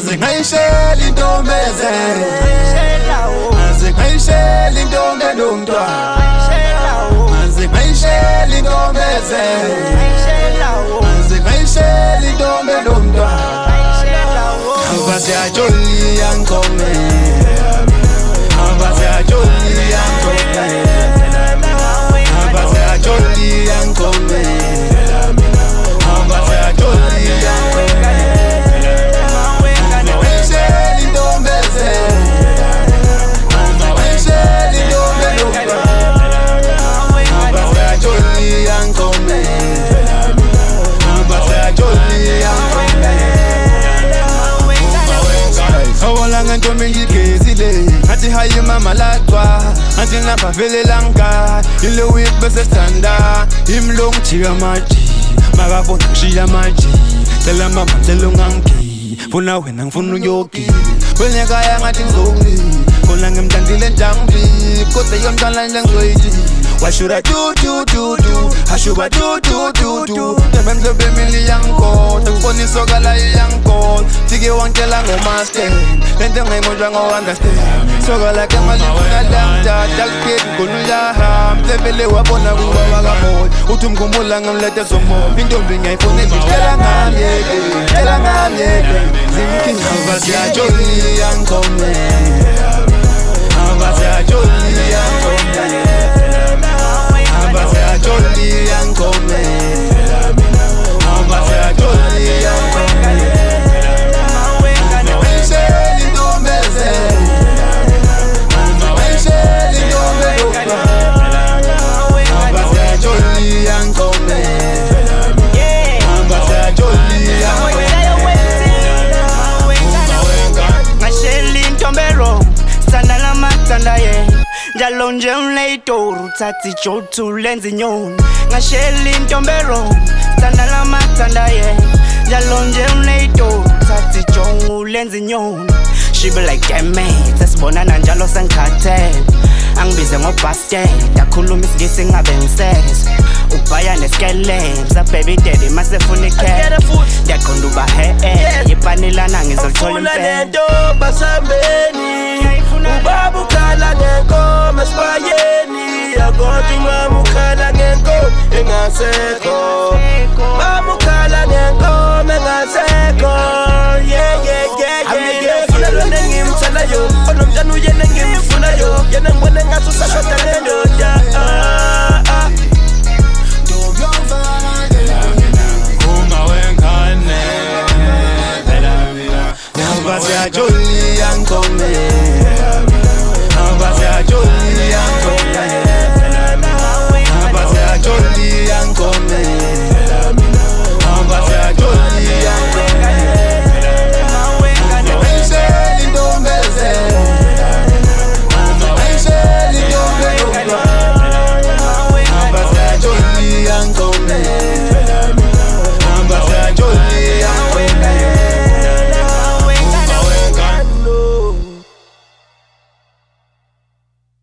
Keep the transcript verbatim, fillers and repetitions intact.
ngayishela intombeze Aze ngayishela intombe nomntwana Aze ngayishela intombeze Aze ngayishela intombe nomntwana Abase ajoli yankome Abase ajoli yankome Abase ajoli yankome Abase ajoli yankome Ngayishela intombeze Ngayishela intombe nomntwana Abase ajoli yankome Abase ajoli yankome Awala ngantombe ngigezile Ngathi hayi mama latwa Ngathi ngapha vele langa Ile week bese standa Imlo ngijika maji Makabona ngishiya maji Cela mama cela ungangi Funa wena ngifuna uyogi Wena kaya ngathi ngizongi Kona ngimthandile njambi Kodwa yomntwana nje ngizoyithi What should I do, do, do, do? How should I do, do, do, do? Temem the family young call The funny soga la young call Tige wang tela ngo master Lente ngai mo jang o understand Soga la kama lifuna damta Talkit kunu ya ham Tebele wapona kuwa waka mod Utum kumula ngamlete somo Pintombi ngai fune jit Tela ngam yeke Tela ngam yeke Zinki Abasi ajoli young come Abasi ajoli young come Abase ajoli yankome Abase ajoli yankome Ngayishela intombeze Ngayishela intombe nomntwana Abase ajoli yankome Abase ajoli yankome Ngayishela intombe ro Sanda la matanda ye Njalo nje unleyitoru Tati jotu lenzi nyoni Ngashela intombero Sanda la matanda ye Njalo nje unleyitoru Tati jongu lenzi nyoni She be like damn mate Sesibonana njalo senkhathe Angibize ngobasket Dakhuluma isigisi ngabe ngisese Ubhaya neskelem Sa baby daddy masefuna icat Ndiyaqonda uba he-eh Yipanilana ngizolithola Funa lento basambeni Ubaba ukhala ngenkomo esibayeni Yakodwa umama ukhala ngenkomo engasekho Mama ukhala ngenkomo engasekho Yeah, yeah, yeah, yeah, yeah Funa lona engimthalayo Onomntana uyena engimfunayo Yena ngibone ngathi usashota lendoda Uma wengane Abase ajoli yankome